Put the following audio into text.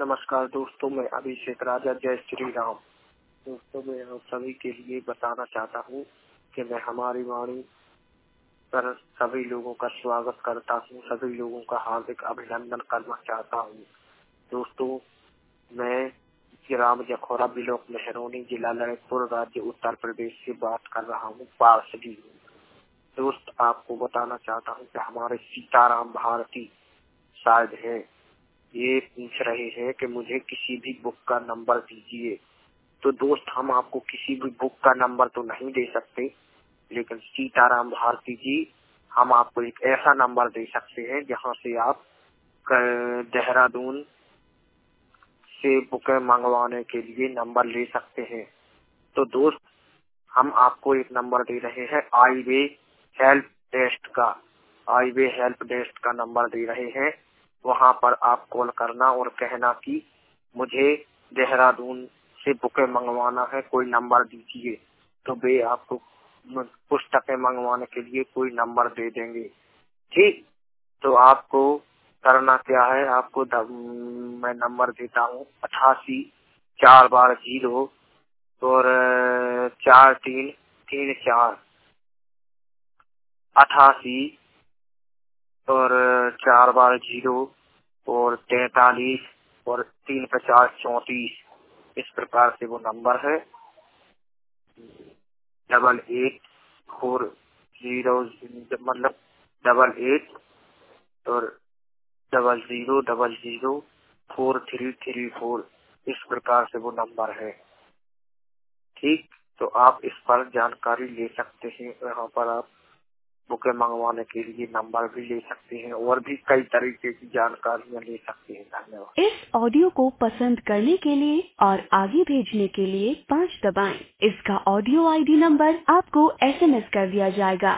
नमस्कार दोस्तों, मैं अभिषेक राजा। जय श्री राम। दोस्तों, मैं आप सभी के लिए बताना चाहता हूँ कि मैं हमारी वाणी पर सभी लोगों का स्वागत करता हूँ, सभी लोगों का हार्दिक अभिनंदन करना चाहता हूँ। दोस्तों, मैं ग्राम जखौरा ब्लॉक मेहरौनी, जिला ललितपुर, राज्य उत्तर प्रदेश से बात कर रहा हूँ, पार्षदी। दोस्त, आपको बताना चाहता हूँ कि हमारे सीताराम भारती शायद है, ये पूछ रहे हैं कि मुझे किसी भी बुक का नंबर दीजिए। तो दोस्त, हम आपको किसी भी बुक का नंबर तो नहीं दे सकते, लेकिन सीताराम भारती जी, हम आपको एक ऐसा नंबर दे सकते हैं जहां से आप देहरादून से बुकें मंगवाने के लिए नंबर ले सकते हैं। तो दोस्त, हम आपको एक नंबर दे रहे हैं आई-वे हेल्प डेस्क का। आई-वे हेल्प डेस्क का नंबर दे रहे हैं। वहां पर आप कॉल करना और कहना कि मुझे देहरादून से बुकें मंगवाना है, कोई नंबर दीजिए। तो वे आपको पुस्तकें मंगवाने के लिए कोई नंबर दे देंगे। ठीक, तो आपको करना क्या है, आपको मैं नंबर देता हूँ 88 4 बार 0 और 4334। 88 और 4 बार 0 और 43 और 3 50 34। इस प्रकार से वो नंबर है 8840, मतलब 88 और 00004334। इस प्रकार से वो नंबर है। ठीक, तो आप इस पर जानकारी ले सकते हैं। यहाँ पर आप बुकें मंगवाने के लिए नंबर भी ले सकते हैं और भी कई तरीके की जानकारियाँ ले सकते हैं। धन्यवाद। इस ऑडियो को पसंद करने के लिए और आगे भेजने के लिए 5 दबाएं। इसका ऑडियो आईडी नंबर आपको SMS कर दिया जाएगा।